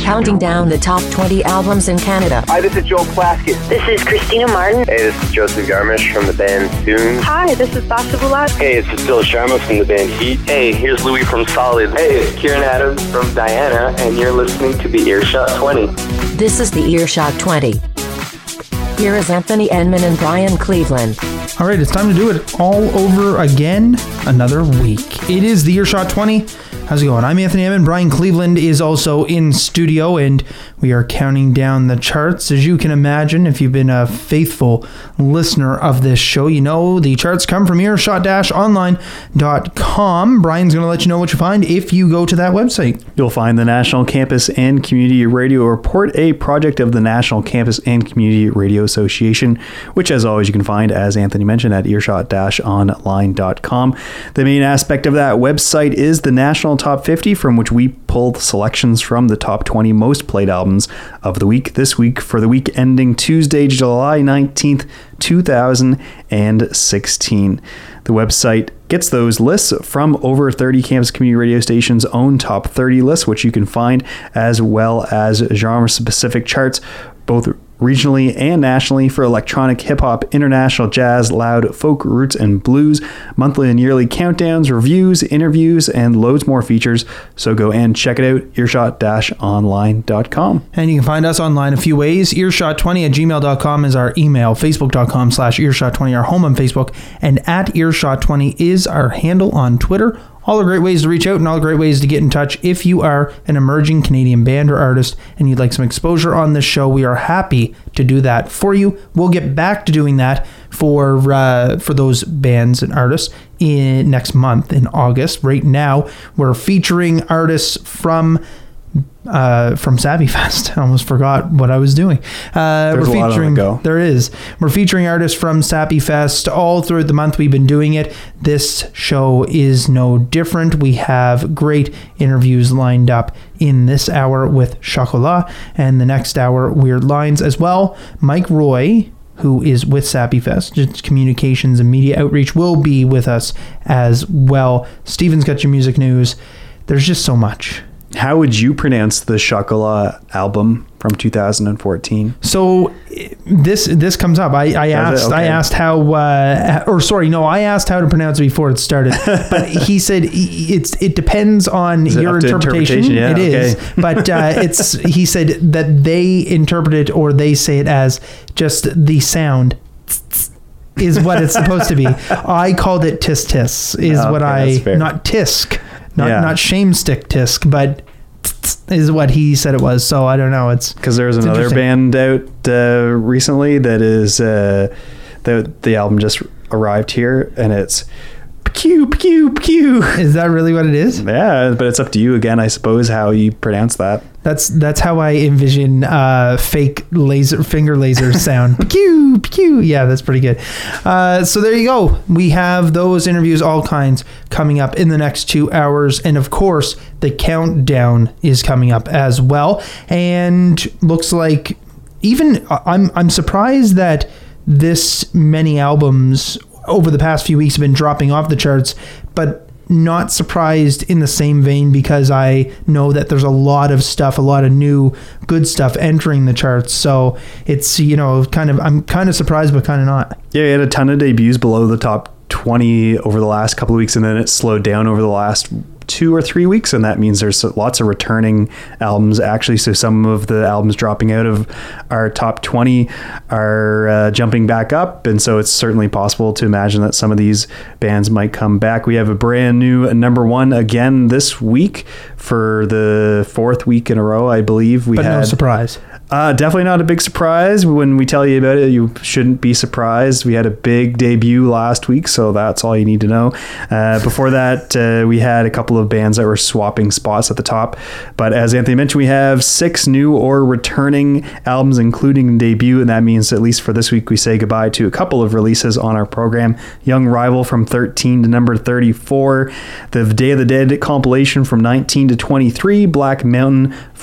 counting down the top 20 albums in Canada. Hi, this is Joel Plaskett. This is Christina Martin. Hey, this is Joseph Garmish from the band Soon. Hi, this is Sasha Bulat. Hey, it's Cecilia Sharma from the band Heat. Hey, here's Louis from Solid. Hey, it's Kieran Adams from Diana, and you're listening to the Earshot 20. This is the Earshot 20. Here is Anthony Enman and Brian Cleveland. All right, it's time to do it all over again. Another week. It is the Earshot 20. How's it going? I'm Anthony Enman. Brian Cleveland is also in studio, and we are counting down the charts. As you can imagine, if you've been a faithful listener of this show, you know the charts come from earshot-online.com. Brian's going to let you know what you find if you go to that website. You'll find the National Campus and Community Radio Report, a project of the National Campus and Community Radio Association, which, as always, you can find, as Anthony mentioned, at earshot-online.com. The main aspect of that website is the National Top 50, from which we pulled selections from the top 20 most played albums of the week. This week, for the week ending Tuesday, July 19th, 2016. The website gets those lists from over 30 campus community radio stations' own top 30 lists, which you can find, as well as genre-specific charts, both regionally and nationally, for electronic, hip-hop, international, jazz, loud, folk, roots, and blues, monthly and yearly countdowns, reviews, interviews, and loads more features. So go and check it out, earshot-online.com. And you can find us online a few ways. Earshot20@gmail.com is our email, facebook.com/earshot20, our home on Facebook, and at earshot20 is our handle on Twitter. All are great ways to reach out and all great ways to get in touch. If you are an emerging Canadian band or artist and you'd like some exposure on this show, we are happy to do that for you. We'll get back to doing that for those bands and artists in next month in August. Right now, we're featuring artists from Savvy Fest. I almost forgot what I was doing. There's a lot on the go. There is. We're featuring artists from Sappy Fest all throughout the month we've been doing it. This show is no different. We have great interviews lined up in this hour with Chocolat, and the next hour, Weird Lines as well. Mike Roy, who is with Sappy Fest, just communications and media outreach, will be with us as well. Steven's got your music news. There's just so much. How would you pronounce the Chocolat album from 2014? So this comes up. I asked how to pronounce it before it started. But he said it depends on your interpretation. Yeah, it is. But he said that they interpret it, or they say it as just the sound is what it's supposed to be. I called it tis tis not tisk. Not shame stick tisk, but is what he said it was. So I don't know. It's because there's another band out recently that is the album just arrived here, and it's pew pew pew. Is that really what it is? Yeah, but it's up to you again, I suppose, how you pronounce that. That's how I envision fake finger laser sound. Pew pew. Yeah, that's pretty good. So there you go. We have those interviews, all kinds, coming up in the next 2 hours, and of course the countdown is coming up as well. And looks like I'm surprised that this many albums over the past few weeks have been dropping off the charts, but not surprised in the same vein, because I know that there's a lot of stuff, a lot of new good stuff entering the charts. So it's, I'm kind of surprised, but kind of not. Yeah, you had a ton of debuts below the top 20 over the last couple of weeks, and then it slowed down over the last 2 or 3 weeks, and that means there's lots of returning albums actually. So some of the albums dropping out of our top 20 are jumping back up, and so it's certainly possible to imagine that some of these bands might come back. We have a brand new number one again this week for the 4th week in a row, I believe. No surprise. Definitely not a big surprise. When we tell you about it, you shouldn't be surprised. We had a big debut last week, so that's all you need to know. Before that, we had a couple of bands that were swapping spots at the top. But as Anthony mentioned, we have 6 new or returning albums, including debut, and that means, at least for this week, we say goodbye to a couple of releases on our program. Young Rival from 13 to number 34. The Day of the Dead compilation from 19 to 23. Black Mountain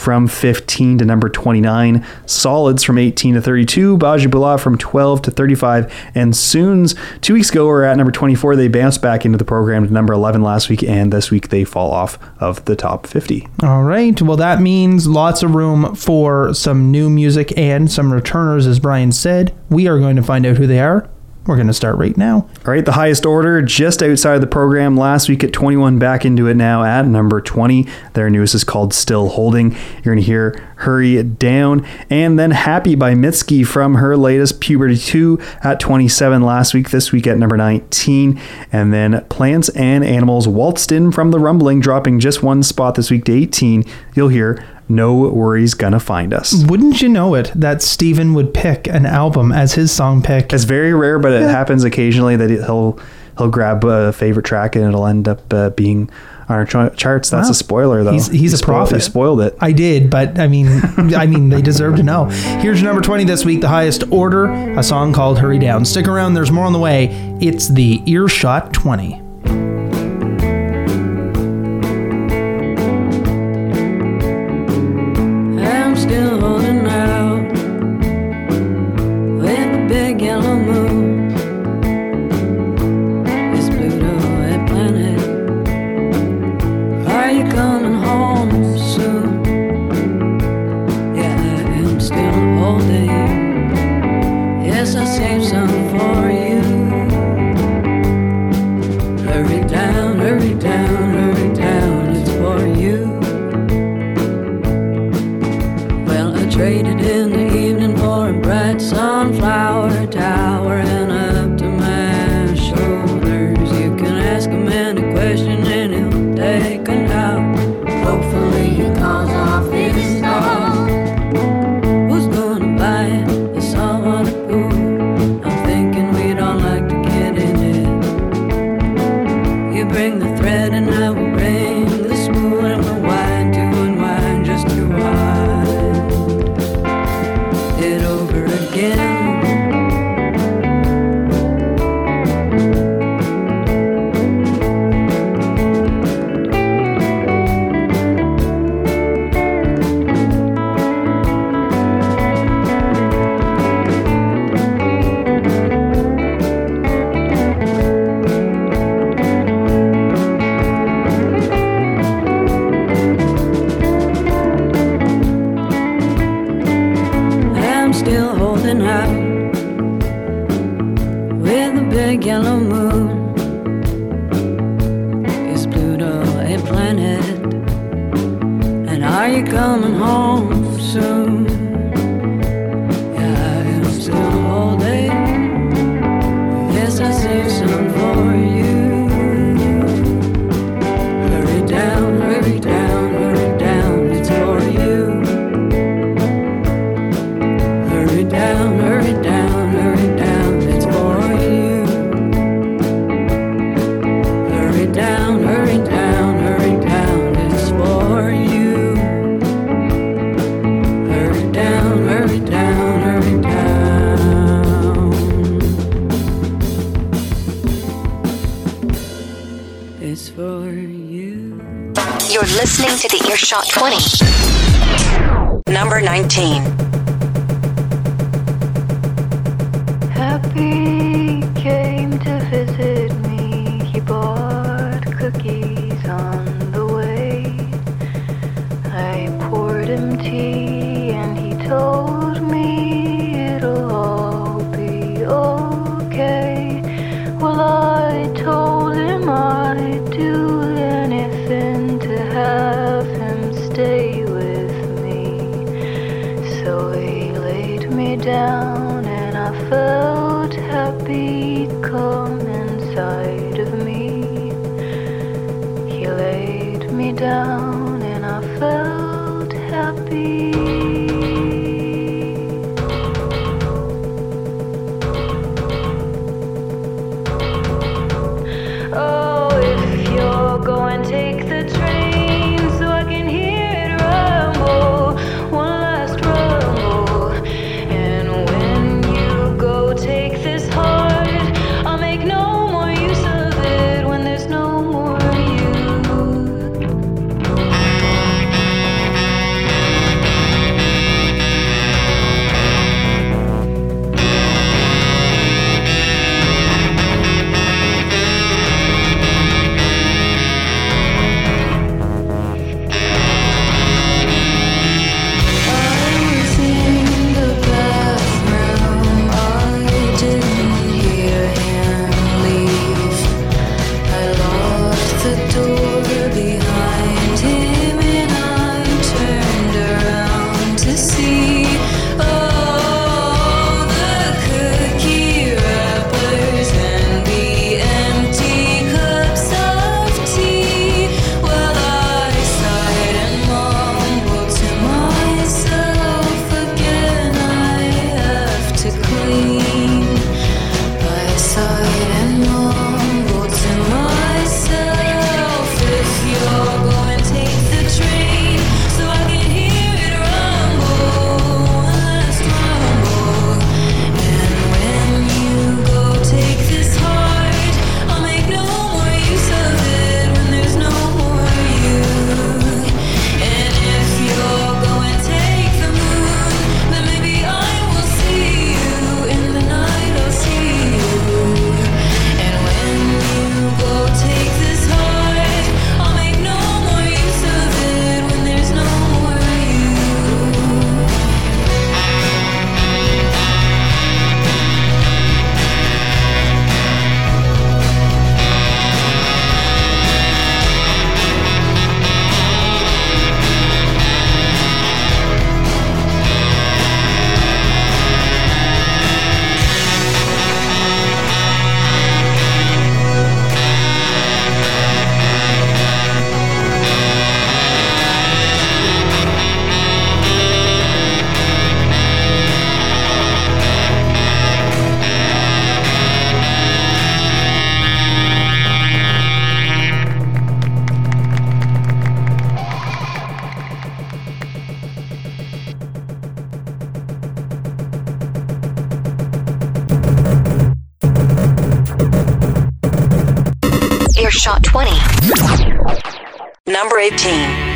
from 15 to number 29. Solids from 18 to 32. Bajibula from 12 to 35. And Soons, 2 weeks ago, were at number 24. They bounced back into the program to number 11 last week, and this week they fall off of the top 50. All right. Well, that means lots of room for some new music and some returners, as Brian said. We are going to find out who they are. We're going to start right now. All right, the highest order just outside the program last week at 21, back into it now at number 20. Their newest is called Still Holding. You're going to hear Hurry Down, and then Happy by Mitski from her latest Puberty 2 at 27 last week, this week at number 19. And then Plants and Animals waltzed in from the Rumbling, dropping just one spot this week to 18. You'll hear No Worries Gonna Find Us. Wouldn't you know it that Steven would pick an album as his song pick? It's very rare, but it happens occasionally that he'll grab a favorite track and it'll end up being on our charts. That's a spoiler, though. He's a prophet. He spoiled it. I did, but I mean, they deserve to know. Here's your number 20 this week, the highest order, a song called Hurry Down. Stick around, there's more on the way. It's the Earshot 20. Still holding out with a big yellow moon. Is Pluto a planet? Are you coming home soon? Yeah, I am still holding. Yes, I saved some for you. Hurry down, hurry down, hurry down, it's for you. Traded in the evening for a bright sunflower tower and up to my shoulders. You can ask a man a question and he'll take it out. Hopefully he calls off his dog. Who's gonna buy it? The saltwater pool. I'm thinking we'd all like to get in it. You bring the thread and I will bring the spoon, and we'll wind to unwind just to wind it over again. Still holding out with a big yellow moon. Is Pluto a planet? And are you coming home soon? Yeah, I am still holding. Yes, I saved some for you. Hurry down, hurry down, hurry down, it's for you. Hurry down, hurry down, hurry down, it's for you. Hurry down, hurry down, hurry down, it's for you. Hurry down, hurry down, hurry down. It's for you. You're listening to the Earshot 20. Number 19. Happy came to visit me. He bought cookies on the way. I poured him tea and he told me it'll all be okay. Well, I told him I'd do anything to have him stay with me. So he laid me down and I felt happy come inside of me. He laid me down and I felt happy. Oh, if you're going, take the train so I can hear it rumble. One last rumble. And when you go, take this heart. I'll make no more use of it when there's no more you. Earshot 20. Number 18.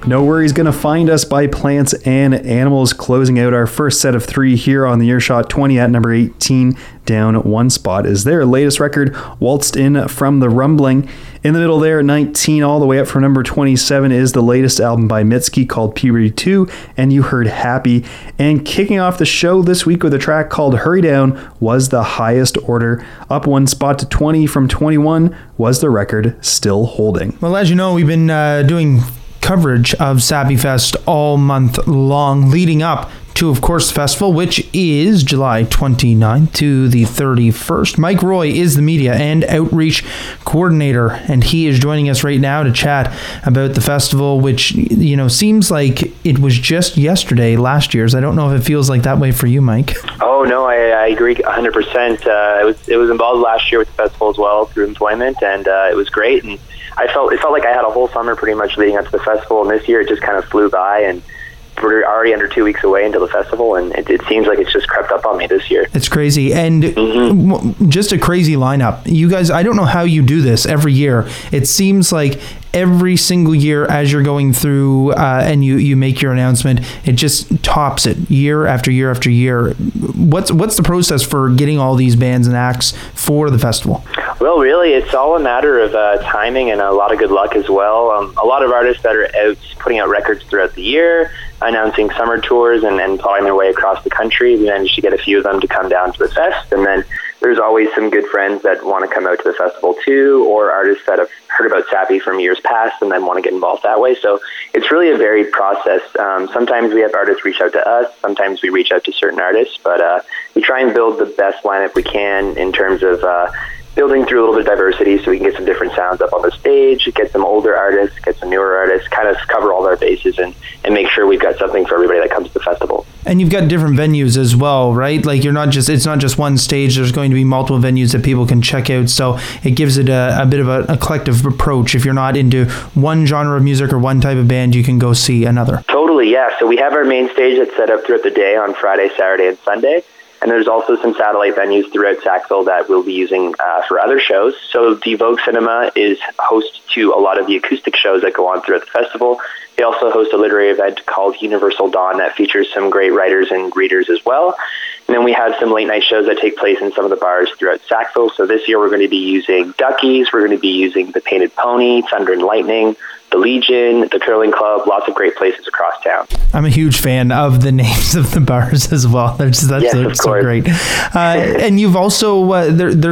No Worries Gonna Find Us by Plants and Animals, closing out our first set of 3 here on the Earshot 20 at number 18. Down 1 spot is their latest record, Waltzed In from the Rumbling. In the middle there, 19 all the way up from number 27 is the latest album by Mitski called Puberty 2, and you heard Happy. And kicking off the show this week with a track called Hurry Down was The Highest Order. Up 1 spot to 20 from 21 was the record Still Holding. Well, as you know, we've been doing coverage of Sappy Fest all month long, leading up to, of course, the festival, which is July 29th to the 31st. Mike Roy is the media and outreach coordinator, and he is joining us right now to chat about the festival, which, you know, seems like it was just yesterday, last year's. I don't know if it feels like that way for you, Mike. Oh, no, I agree 100%. It was involved last year with the festival as well through employment, and it was great. And it felt like I had a whole summer pretty much leading up to the festival, and this year it just kind of flew by, and we're already under 2 weeks away until the festival, and it seems like it's just crept up on me this year. It's crazy, and just a crazy lineup. You guys, I don't know how you do this every year. It seems like every single year as you're going through and you make your announcement, it just tops it year after year after year. What's the process for getting all these bands and acts for the festival? Well, really, it's all a matter of timing and a lot of good luck as well. A lot of artists that are out putting out records throughout the year, announcing summer tours and plotting their way across the country. We managed to get a few of them to come down to the fest, and then there's always some good friends that want to come out to the festival too, or artists that have heard about Sappy from years past and then want to get involved that way. So it's really a varied process. Sometimes we have artists reach out to us, sometimes we reach out to certain artists, but we try and build the best lineup we can in terms of building through a little bit of diversity so we can get some different sounds up on the stage, get some older artists, get some newer artists, kind of cover all our bases and make sure we've got something for everybody that comes to the festival. And you've got different venues as well, right? Like it's not just one stage, there's going to be multiple venues that people can check out, so it gives it a bit of a collective approach. If you're not into one genre of music or one type of band, you can go see another. Totally, yeah. So we have our main stage that's set up throughout the day on Friday, Saturday, and Sunday. And there's also some satellite venues throughout Sackville that we'll be using for other shows. So the Vogue Cinema is host to a lot of the acoustic shows that go on throughout the festival. They also host a literary event called Universal Dawn that features some great writers and readers as well. And then we have some late night shows that take place in some of the bars throughout Sackville. So this year we're going to be using Duckies, we're going to be using the Painted Pony, Thunder and Lightning, the Legion, the Curling Club, lots of great places across town. I'm a huge fan of the names of the bars as well. That's so great. And you've also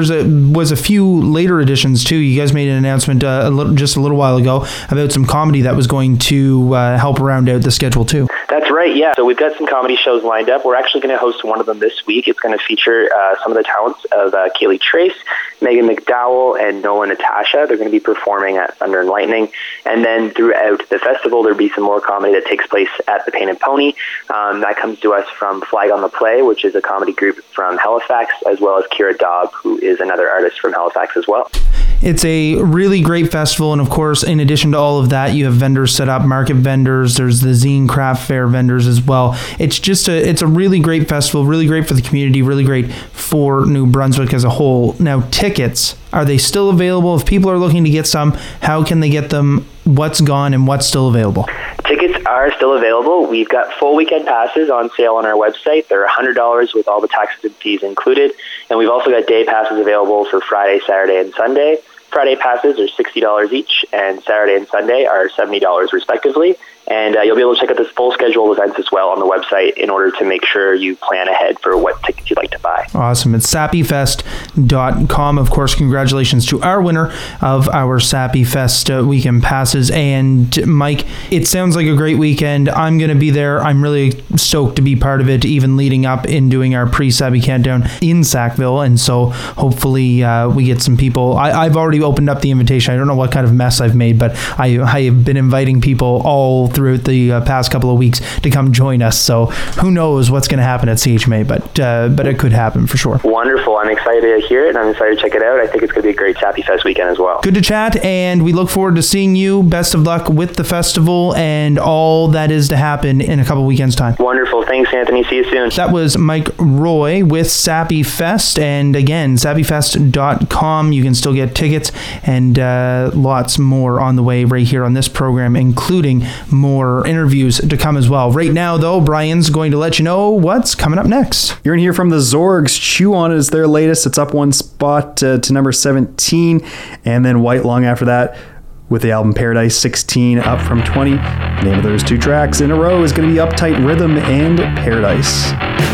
was a few later editions too. You guys made an announcement just a little while ago about some comedy that was going to help round out the schedule too. That's right, yeah. So we've got some comedy shows lined up. We're actually going to host one of them this week. It's going to feature some of the talents of Kaylee Trace, Megan McDowell, and Noah Natasha. They're going to be performing at Thunder and Lightning. And then throughout the festival, there'll be some more comedy that takes place at the Painted Pony. That comes to us from Flag on the Play, which is a comedy group from Halifax, as well as Kira Daub, who is another artist from Halifax as well. It's a really great festival, and of course, in addition to all of that, you have vendors set up, market vendors, there's the Zine Craft Fair vendors as well. It's a really great festival, really great for the community, really great for New Brunswick as a whole. Now, tickets, are they still available? If people are looking to get some, how can they get them? What's gone and what's still available? Tickets are still available. We've got full weekend passes on sale on our website. They're $100 with all the taxes and fees included. And we've also got day passes available for Friday, Saturday, and Sunday. Friday passes are $60 each, and Saturday and Sunday are $70 respectively. And you'll be able to check out this full schedule of events as well on the website in order to make sure you plan ahead for what tickets you'd like to buy. Awesome. It's sappyfest.com. Of course, congratulations to our winner of our Sappy Fest weekend passes. And Mike, it sounds like a great weekend. I'm going to be there. I'm really stoked to be part of it, even leading up in doing our pre-Sappy Countdown in Sackville. And so hopefully we get some people. I've already opened up the invitation. I don't know what kind of mess I've made, but I have been inviting people all throughout the past couple of weeks to come join us. So who knows what's going to happen at CHMA, but it could happen for sure. Wonderful. I'm excited to hear it. I'm excited to check it out. I think it's going to be a great Sappy Fest weekend as well. Good to chat, and we look forward to seeing you. Best of luck with the festival and all that is to happen in a couple weekends' time. Wonderful. Thanks, Anthony. See you soon. That was Mike Roy with Sappy Fest, and again, sappyfest.com. You can still get tickets and lots more on the way right here on this program, including more more interviews to come as well. Right now, though, Brian's going to let you know what's coming up next. You're going to hear from the Zorgs. Chew On It is their latest. It's up one spot to number 17. And then White Lung after that with the album Paradise, 16 up from 20. The name of those two tracks in a row is going to be Uptight Rhythm and Paradise.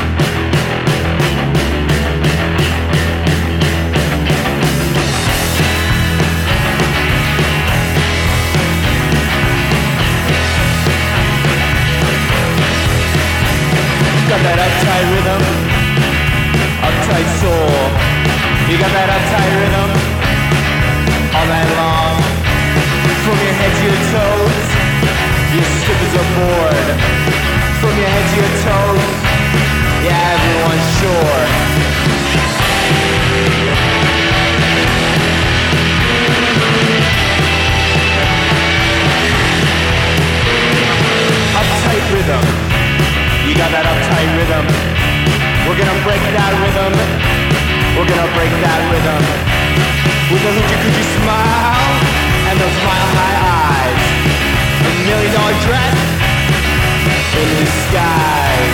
Got that uptight rhythm, uptight soul. You got that uptight rhythm all night long. From your head to your toes, your strippers are bored. From your head to your toes, yeah, everyone's sure. Uptight rhythm. You got that uptight rhythm. We're gonna break that rhythm. We're gonna break that rhythm. With a hoochie-coochie smile and those mile-high eyes. $1 million dress in disguise.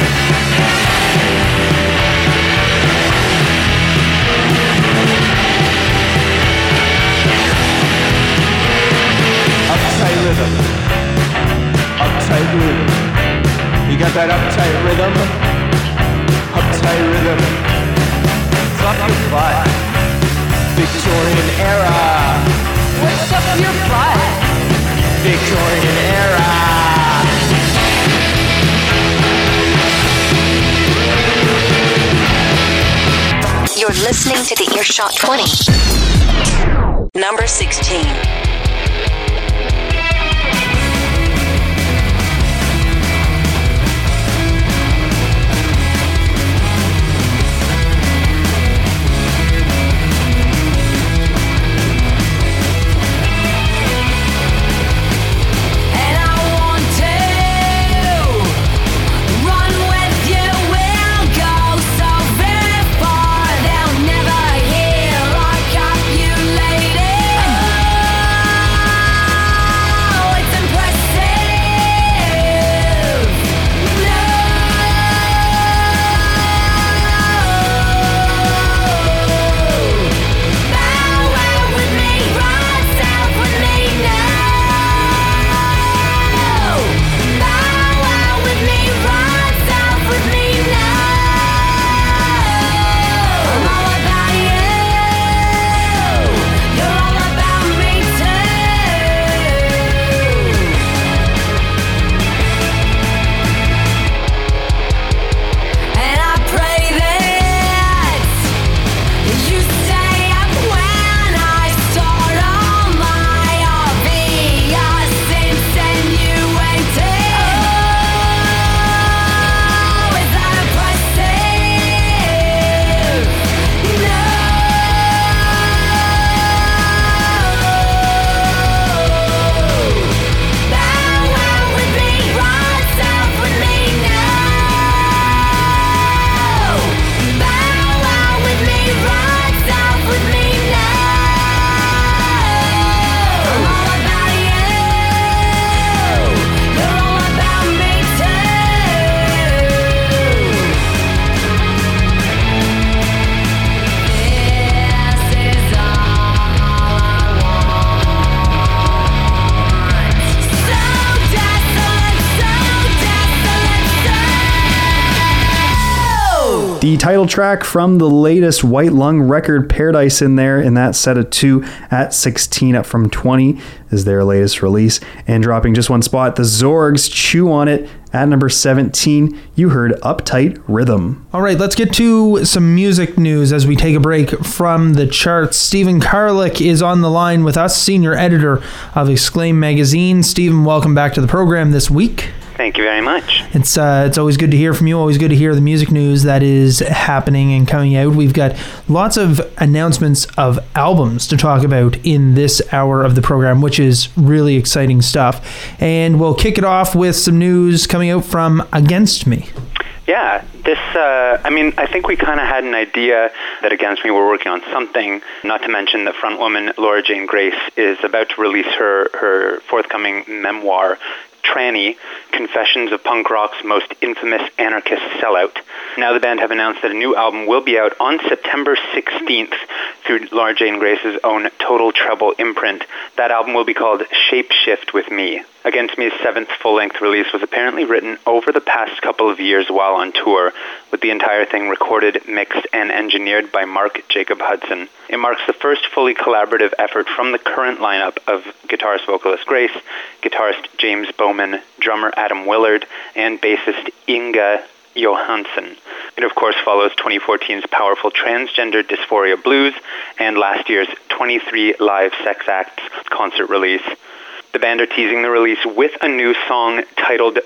Uptight rhythm. Uptight rhythm. You got that uptight rhythm? Uptight rhythm. Fuck your butt. Victorian era. What's up your butt? Victorian era. You're listening to the Earshot 20. Number 16. The title track from the latest White Lung record, Paradise, in there in that set of 2 at 16 up from 20 is their latest release. And dropping just one spot, the Zorgs, Chew On It at number 17. You heard Uptight Rhythm. All right, let's get to some music news as we take a break from the charts. Stephen Karlik is on the line with us, senior editor of Exclaim magazine. Stephen, welcome back to the program this week. Thank you very much. It's always good to hear from you. Always good to hear the music news that is happening and coming out. We've got lots of announcements of albums to talk about in this hour of the program, which is really exciting stuff. And we'll kick it off with some news coming out from Against Me. Yeah, I think we kind of had an idea that Against Me were working on something, not to mention that frontwoman Laura Jane Grace is about to release her forthcoming memoir, Tranny, Confessions of Punk Rock's Most Infamous Anarchist Sellout. Now the band have announced that a new album will be out on September 16th through Laura Jane Grace's own Total Treble imprint. That album will be called Shape Shift with Me. Against Me's 7th full-length release was apparently written over the past couple of years while on tour, with the entire thing recorded, mixed, and engineered by Mark Jacob Hudson. It marks the first fully collaborative effort from the current lineup of guitarist-vocalist Grace, guitarist James Bowman, drummer Adam Willard, and bassist Inga Johansson. It of course follows 2014's powerful Transgender Dysphoria Blues and last year's 23 Live Sex Acts concert release. The band are teasing the release with a new song titled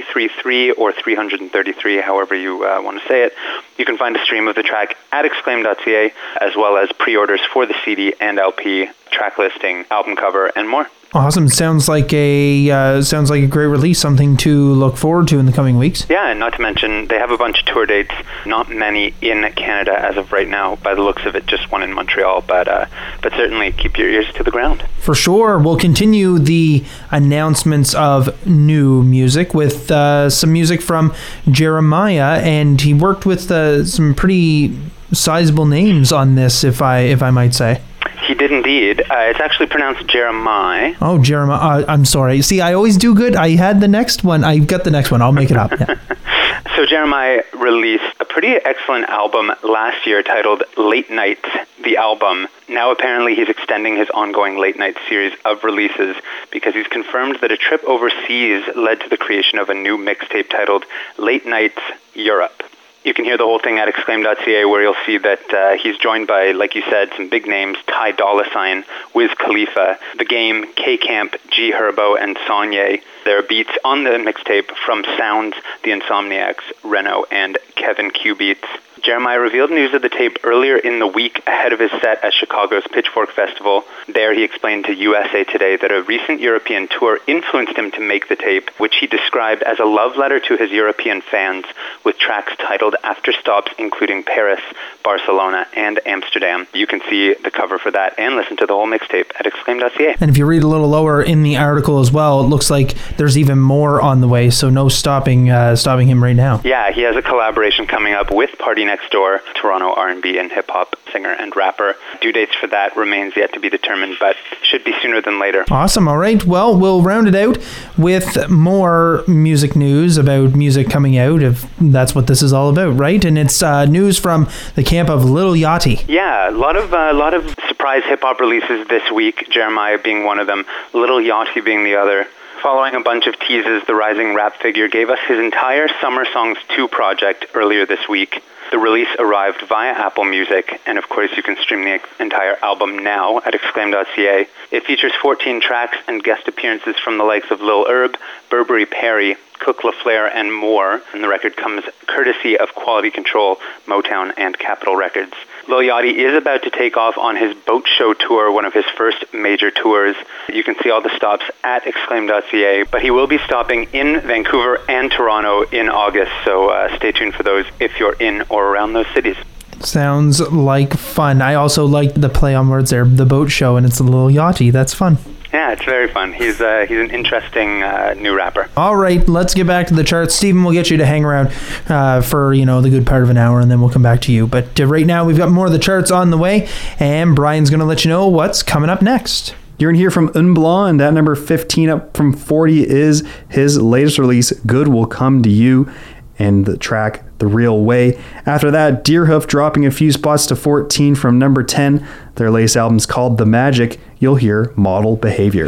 333 or 333, however you want to say it. You can find a stream of the track at exclaim.ca, as well as pre-orders for the CD and LP, track listing, album cover, and more. Awesome. Sounds like a great release, something to look forward to in the coming weeks. Yeah, and not to mention they have a bunch of tour dates, not many in Canada as of right now. By the looks of it, just one in Montreal, but certainly keep your ears to the ground. For sure. We'll continue the announcements of new music with some music from Jeremiah, and he worked with some pretty sizable names on this, if I might say. He did indeed. It's actually pronounced Jeremiah. Oh, Jeremiah. I'm sorry. See, I always do good. I had the next one. I got the next one. I'll make it up. Yeah. So Jeremiah released a pretty excellent album last year titled Late Nights, the album. Now apparently he's extending his ongoing Late Night series of releases because he's confirmed that a trip overseas led to the creation of a new mixtape titled Late Nights Europe. You can hear the whole thing at exclaim.ca, where you'll see that he's joined by, like you said, some big names: Ty Dolla $ign, Wiz Khalifa, The Game, K-Camp, G Herbo, and Sonye. There are beats on the mixtape from Sounds, The Insomniacs, Reno, and Kevin Q Beats. Jeremiah revealed news of the tape earlier in the week ahead of his set at Chicago's Pitchfork Festival. There he explained to USA Today that a recent European tour influenced him to make the tape, which he described as a love letter to his European fans, with tracks titled after stops including Paris, Barcelona, and Amsterdam. You can see the cover for that and listen to the whole mixtape at exclaim.ca. And if you read a little lower in the article as well, it looks like there's even more on the way, so no stopping him right now. Yeah, he has a collaboration coming up with Party Next Door, Toronto R&B and hip-hop singer and rapper. Due dates for that remains yet to be determined, but should be sooner than later. Awesome. All right. Well, we'll round it out with more music news about music coming out, if that's what this is all about, right? And it's news from the camp of Lil Yachty. Yeah, a lot of surprise hip-hop releases this week, Jeremiah being one of them, Lil Yachty being the other. Following a bunch of teases, the rising rap figure gave us his entire Summer Songs 2 project earlier this week. The release arrived via Apple Music, and of course you can stream the entire album now at exclaim.ca. It features 14 tracks and guest appearances from the likes of Lil Herb, Burberry Perry, Cook LaFleur, and more, and the record comes courtesy of Quality Control, Motown, and Capitol Records. Lil Yachty is about to take off on his Boat Show tour, one of his first major tours. You can see all the stops at exclaim.ca, but he will be stopping in Vancouver and Toronto in August, so stay tuned for those if you're in or around those cities. Sounds like fun. I also like the play on words there, the Boat Show, and it's a Lil Yachty. That's fun. Yeah, it's very fun. He's an interesting new rapper. All right, let's get back to the charts. Stephen, we'll get you to hang around for the good part of an hour, and then we'll come back to you. But right now, we've got more of the charts on the way, and Brian's going to let you know what's coming up next. You're going to hear from Unblanc, and at number 15 up from 40 is his latest release, Good Will Come to You, and the track The Real Way. After that, Deerhoof dropping a few spots to 14 from number 10. Their latest album's called The Magic. You'll hear Model Behavior.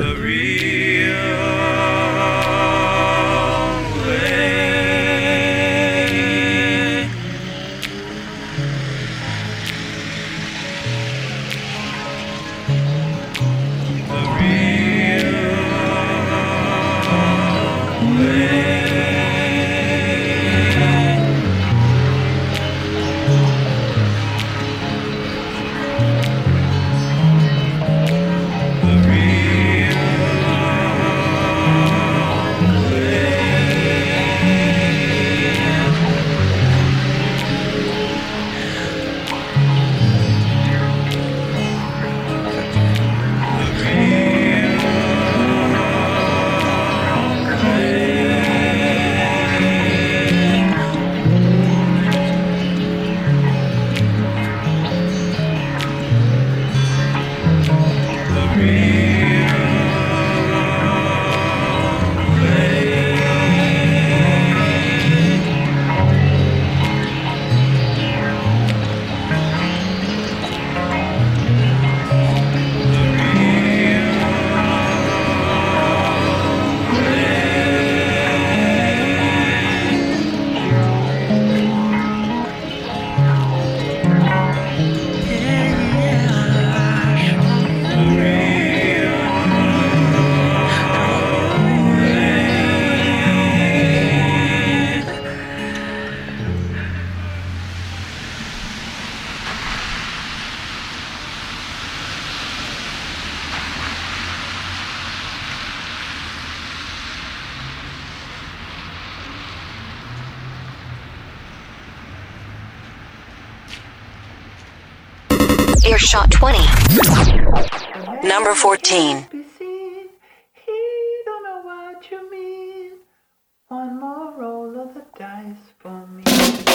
Earshot 20. Number 14. Be seen. He don't know what you mean. One more roll of the dice for me.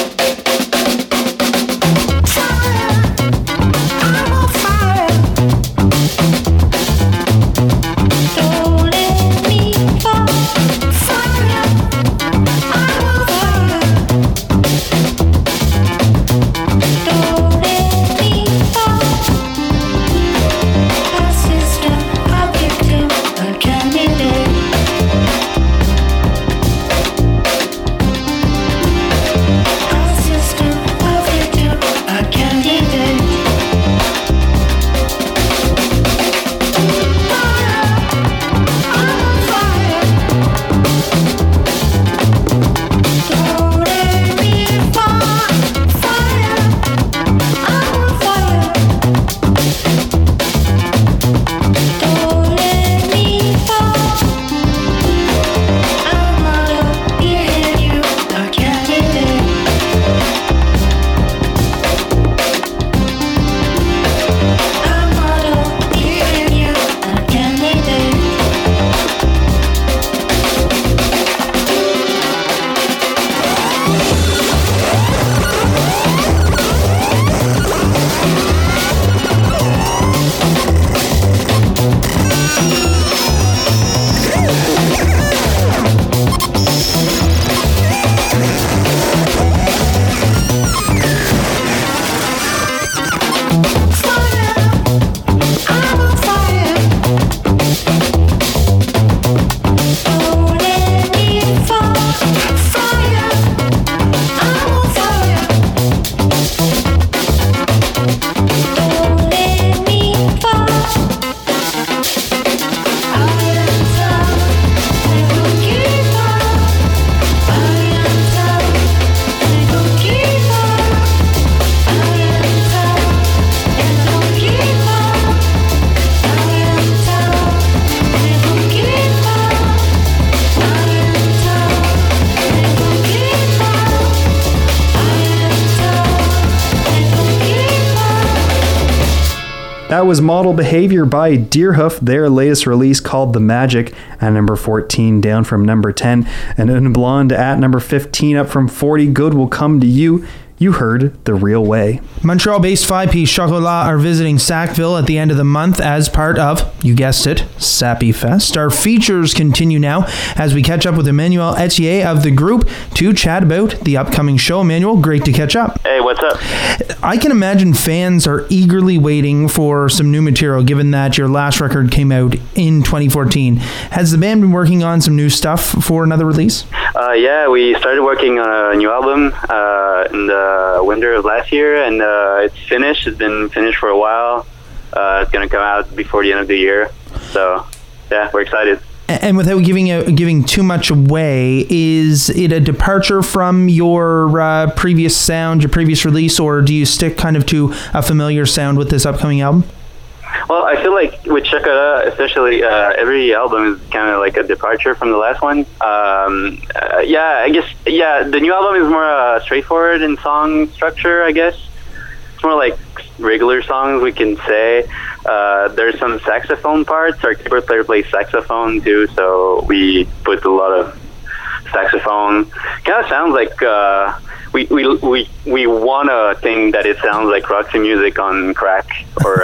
Fire, I'm on fire. Don't let me fall. Fire, I'm on fire. Don't let me fall. A system, a victim, a candidate. A system, a victim, a candidate. Fire, I'm on fire. Don't let me fall. Fire, I'm on fire. Don't let me fall. I'm out of being you, a candidate. I'm out of being you, a candidate. Fire, I'm on fire. Don't let me fall. Fire, I'm on fire. Don't let me fall. I am down and don't give up. I am down and don't give up. I am down and don't give up. I am down and don't give up. I am down and don't give up. I am down and don't give up. That was Model Behavior by Deerhoof, their latest release called The Magic, at number 14, down from number 10. And In Blonde at number 15, up from 40. Good Will Come to You. You heard The Real Way. Montreal-based 5-Piece Chocolat are visiting Sackville at the end of the month as part of, you guessed it, Sappy Fest. Our features continue now as we catch up with Emmanuel Etier of the group to chat about the upcoming show. Emmanuel, great to catch up. Hey, what's up? I can imagine fans are eagerly waiting for some new material given that your last record came out in 2014. Has the band been working on some new stuff for another release? Yeah, we started working on a new album in the winter of last year, and it's finished. It's been finished for a while. It's going to come out before the end of the year. So, yeah, we're excited. And without giving too much away, is it a departure from your previous sound, your previous release, or do you stick kind of to a familiar sound with this upcoming album? Well, I feel like with Chocolat, especially, every album is kind of like a departure from the last one. Yeah, I guess, the new album is more straightforward in song structure, I guess. It's more like regular songs, we can say. There's some saxophone parts. Our keyboard player plays saxophone, too, so we put a lot of saxophone. Kind of sounds like... We want to think that it sounds like Roxy Music on crack, or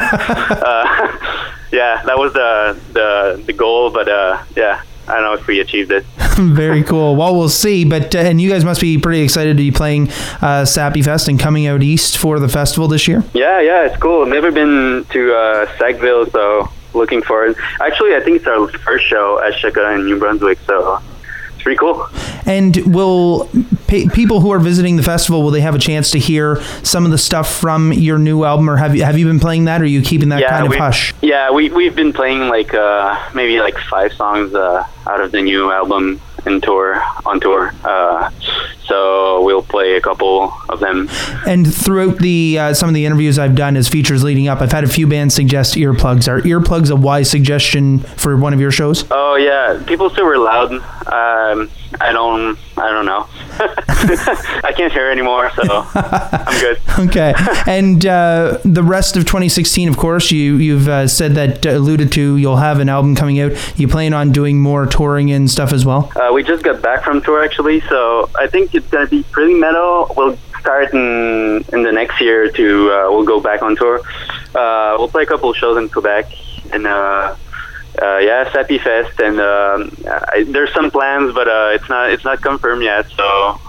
yeah, that was the goal, but yeah, I don't know if we achieved it. Very cool. Well, we'll see. But and you guys must be pretty excited to be playing Sappy Fest and coming out east for the festival this year. Yeah, it's cool. I've never been to Sackville, so looking forward. Actually, I think it's our first show at Chocolat in New Brunswick, so it's pretty cool. And will people who are visiting the festival, will they have a chance to hear some of the stuff from your new album, or have you been playing that, or are you keeping that kind of hush? Yeah, we've been playing like maybe like 5 songs out of the new album on tour. so we'll play a couple of them. And throughout the some of the interviews I've done as features leading up, I've had a few bands suggest earplugs. Are earplugs a wise suggestion for one of your shows? Oh yeah, people say we're loud. I don't know. I can't hear anymore, so I'm good. Okay. And the rest of 2016, of course, you've said that, alluded to, you'll have an album coming out. You plan on doing more touring and stuff as well? We just got back from tour, actually, so I think it's going to be pretty metal. We'll start in the next year we'll go back on tour. We'll play a couple of shows in Quebec, and Sappy Fest, and there's some plans, but it's not confirmed yet. So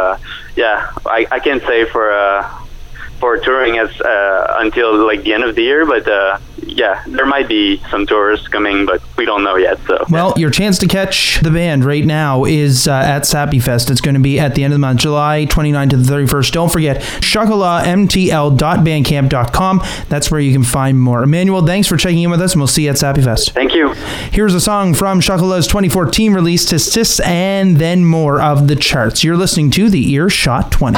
I can't say for touring as until like the end of the year, but there might be some tours coming, but we don't know yet. So well, your chance to catch the band right now is at Sappy Fest. It's going to be at the end of the month, July 29th to the 31st. Don't forget chocolatmtl.bandcamp.com. That's where you can find more. Emmanuel, thanks for checking in with us, and we'll see you at Sappy Fest. Thank you. Here's a song from Chocolat's 2014 release, Tis Tis, and then more of the charts. You're listening to the Earshot 20.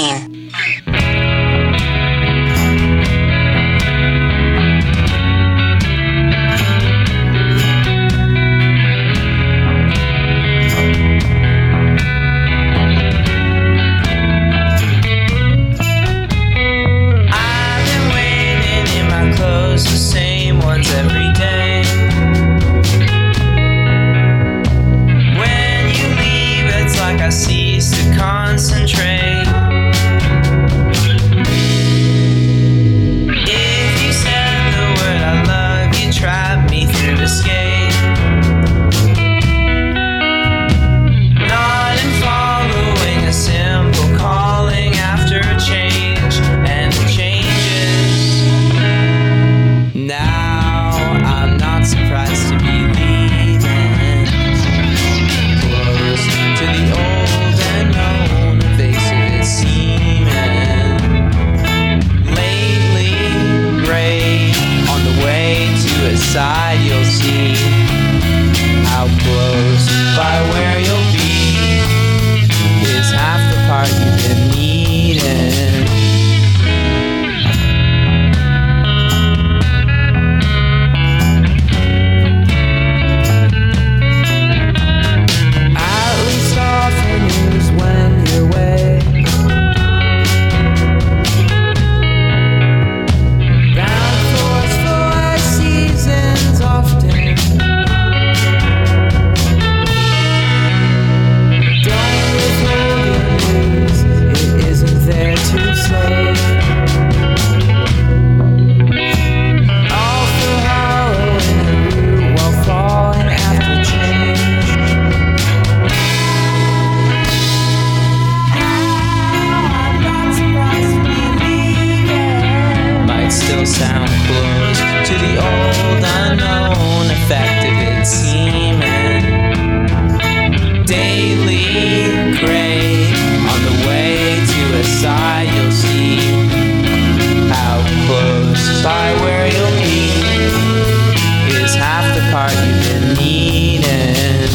18. I've been waiting in my clothes, the same ones every day. When you leave, it's like I cease to concentrate. If you said the word I love, you trap me through escape. Not in following a simple calling after a change, and it changes. Now I'm not surprised to be leaving, close to the old and known, evasive it's seeming. Lately, gray, on the way to a side you'll see how close by where you'll be is half the part you've been needing. At least often news when you're away. Bound for seasons often. Don't withhold your news, it isn't there to say. All for hollow in a root while falling after change. I'm not surprised to be leaving. Might still sound close to the old unknown, effective it's seeming. Daily gray, on the way to a side you'll see how close by where you'll be is half the part you've been needing.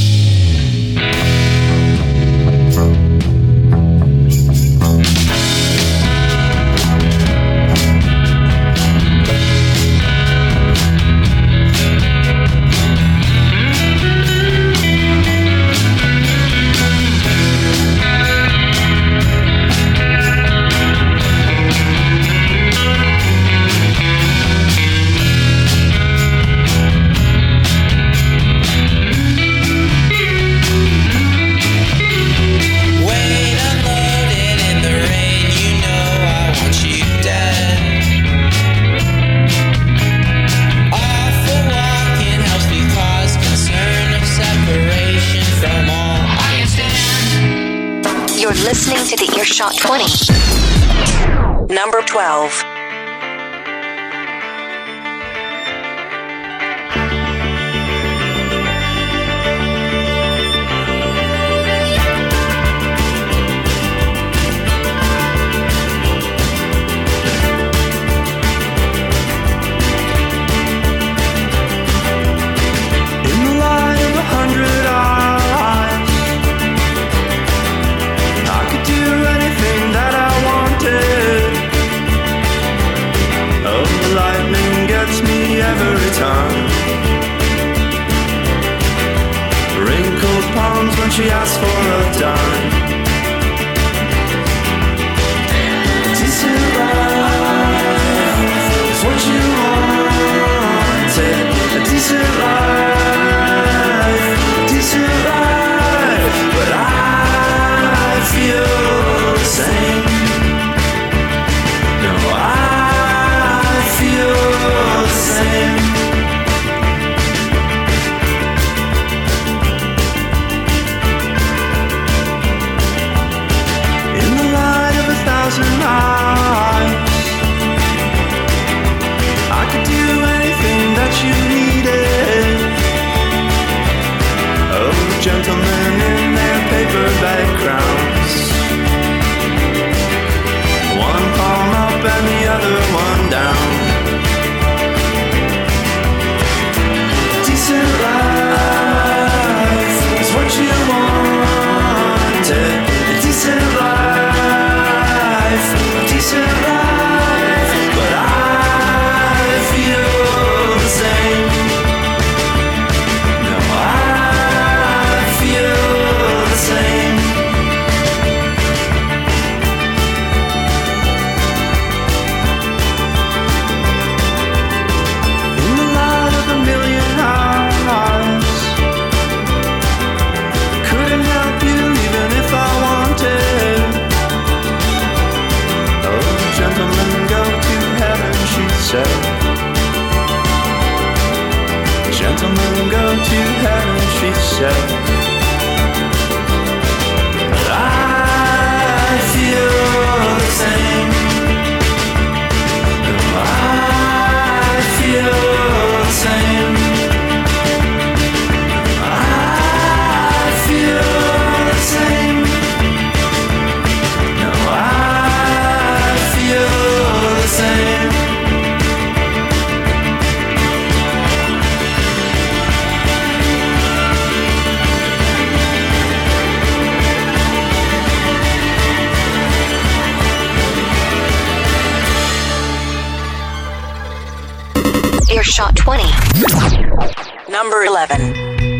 Wait unloaded in the rain, you know I want you dead. Off a walking helps me cause concern of separation from all I stand. You're listening to the Earshot 20. Number 12. In the light of 100 eyes, I could do anything that I wanted. life, a decent life, but I feel the same. No, I feel the same. In the light of a million eyes, couldn't help you even if I wanted. Oh, gentlemen go to heaven, she said. Gentlemen go to heaven, she said. But I feel the same. No, I feel the same. I feel the same. No, I feel the same. Earshot 20. Number 11.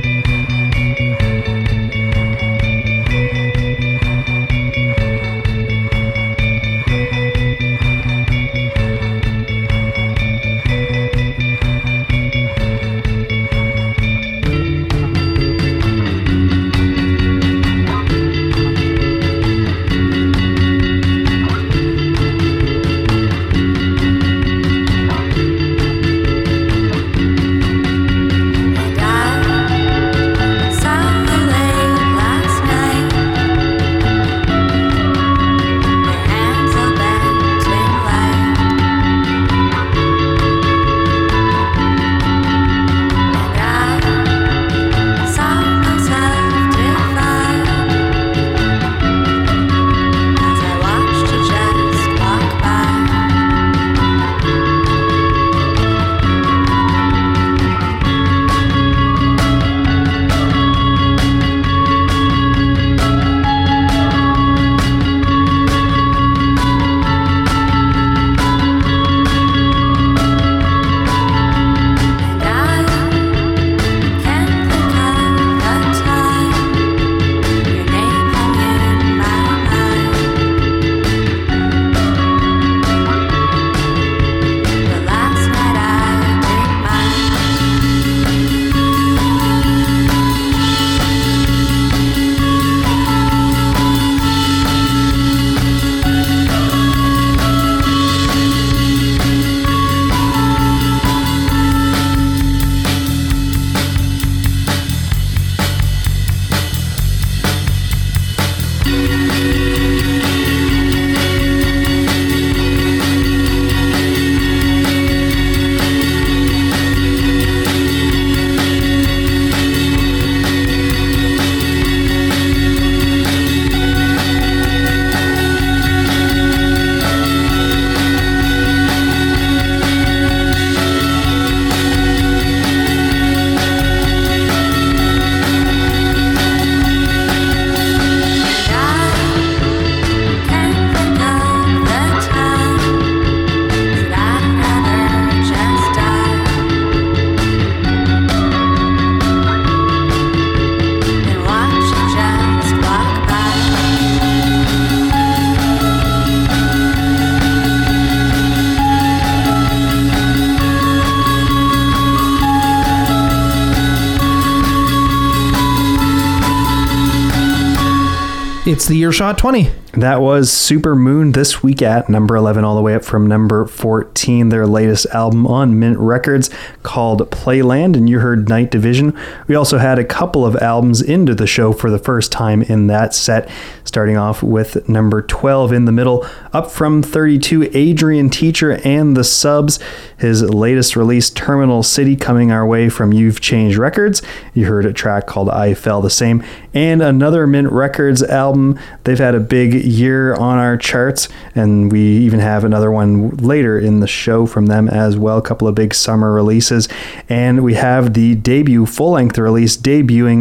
It's the Earshot 20. That was Super Moon this week at number 11, all the way up from number 14, their latest album on Mint Records called Playland, and you heard Night Division. We also had a couple of albums into the show for the first time in that set, starting off with number 12 in the middle, up from 32, Adrian Teacher and the Subs, his latest release, Terminal City, coming our way from You've Changed Records. You heard a track called I Fell the Same, and another Mint Records album. They've had a big year on our charts, and we even have another one later in the show from them as well, a couple of big summer releases. And we have the debut full-length release debuting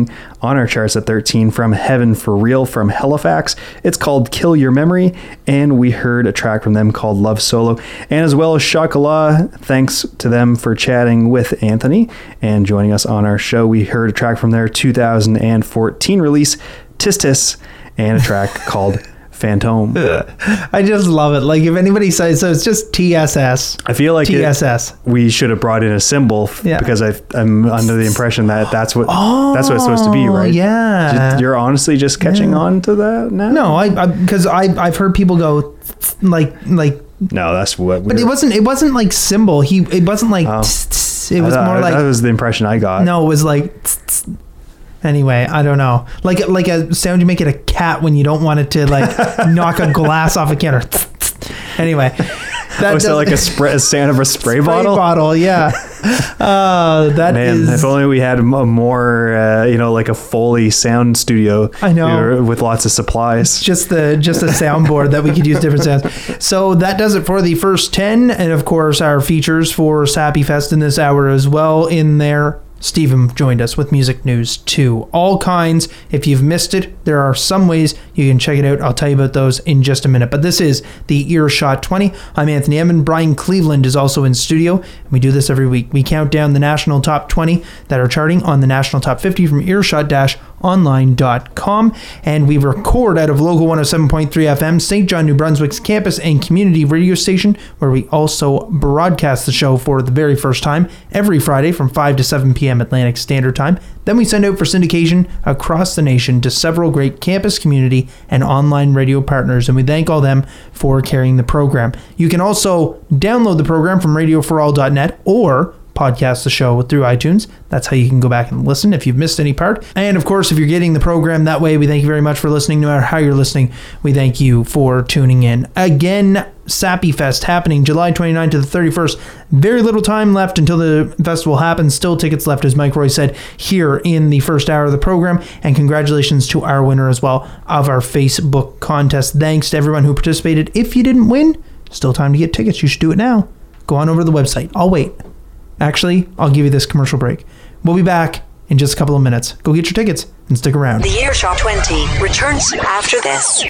on our charts at 13 from Heaven for Real from Halifax. It's called Kill Your Memory, and we heard a track from them called Love Solo. And as well as Chocolat, thanks to them for chatting with Anthony and joining us on our show. We heard a track from their 2014 release, Tis Tis, and a track called Phantom. I just love it. Like, if anybody says so, it's just TSS. I feel like TSS. We should have brought in a symbol because I'm under the impression that that's what it's supposed to be, right? Yeah. You're honestly just catching on to that now? No, because I've heard people go like. No, that's what. But it wasn't like symbol. It wasn't like. It was more like. That was the impression I got. No, it was like. Anyway, I don't know. Like a sound you make at a cat when you don't want it to like knock a glass off a counter. Anyway. So like a sound of a spray bottle? Spray bottle, yeah. If only we had a more, like a Foley sound studio. I know. With lots of supplies. Just a soundboard that we could use different sounds. So that does it for the first 10. And of course, our features for Sappy Fest in this hour as well in there. Stephen joined us with music news too. All kinds. If you've missed it, there are some ways you can check it out. I'll tell you about those in just a minute. But this is the Earshot 20. I'm Anthony Edmond. Brian Cleveland is also in studio. And we do this every week. We count down the national top 20 that are charting on the national top 50 from earshot-online.com. And we record out of Local 107.3 FM, St. John, New Brunswick's campus and community radio station, where we also broadcast the show for the very first time every Friday from 5 to 7 p.m. Atlantic Standard Time. Then we send out for syndication across the nation to several great campus, community, and online radio partners, and we thank all them for carrying the program. You can also download the program from radioforall.net or podcast the show through iTunes. That's how you can go back and listen if you've missed any part. And of course, if you're getting the program that way, we thank you very much for listening. No matter how you're listening, we thank you for tuning in. Again, Sappy Fest happening July 29th to the 31st. Very little time left until the festival happens. Still tickets left, as Mike Roy said, here in the first hour of the program. And congratulations to our winner as well of our Facebook contest. Thanks to everyone who participated. If you didn't win, still time to get tickets. You should do it now. Go on over to the website. I'll wait. Actually, I'll give you this commercial break. We'll be back in just a couple of minutes. Go get your tickets and stick around. The Earshot 20 returns after this.